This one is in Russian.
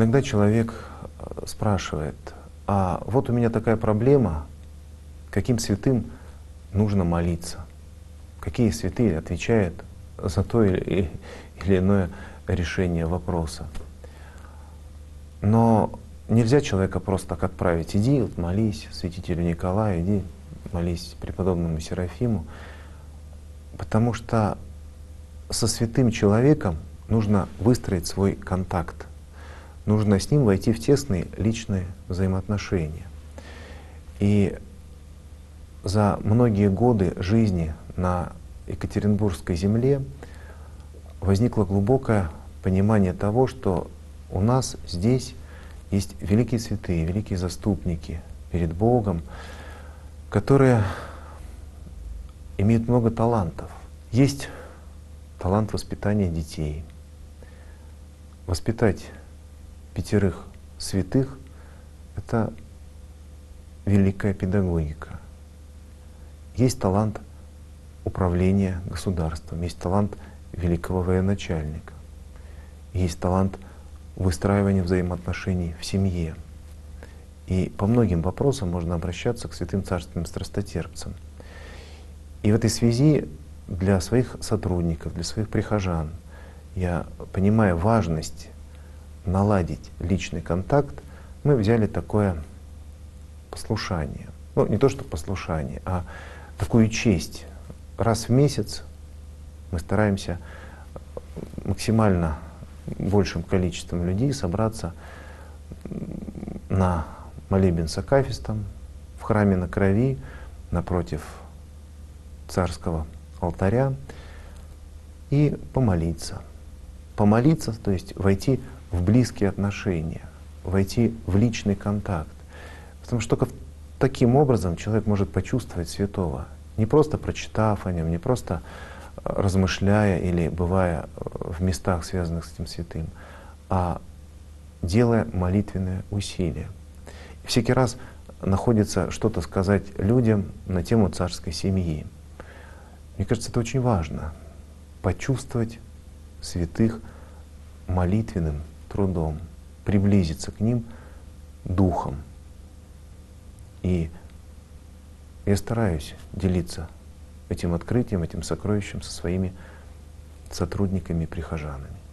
Иногда человек спрашивает: а вот у меня такая проблема, каким святым нужно молиться? Какие святые отвечают за то или иное решение вопроса? Но нельзя человека просто так отправить: иди вот молись святителю Николаю, иди молись преподобному Серафиму, потому что со святым человеком нужно выстроить свой контакт, нужно с ним войти в тесные личные взаимоотношения. И за многие годы жизни на Екатеринбургской земле возникло глубокое понимание того, что у нас здесь есть великие святые, великие заступники перед Богом, которые имеют много талантов. Есть талант воспитания детей. Воспитать 5 святых — это великая педагогика. Есть талант управления государством, есть талант великого военачальника, есть талант выстраивания взаимоотношений в семье. И по многим вопросам можно обращаться к святым царственным страстотерпцам. И в этой связи для своих сотрудников, для своих прихожан, я, понимая важность наладить личный контакт, мы взяли такое послушание. Ну, не то что послушание, а такую честь. Раз в месяц мы стараемся максимально большим количеством людей собраться на молебен с акафистом в храме на Крови напротив царского алтаря и помолиться. Помолиться, то есть войти в близкие отношения, войти в личный контакт. Потому что только таким образом человек может почувствовать святого, не просто прочитав о нем, не просто размышляя или бывая в местах, связанных с этим святым, а делая молитвенное усилие. И всякий раз находится что-то сказать людям на тему царской семьи. Мне кажется, это очень важно — почувствовать святых молитвенным трудом, приблизиться к ним духом. И я стараюсь делиться этим открытием, этим сокровищем со своими сотрудниками и прихожанами.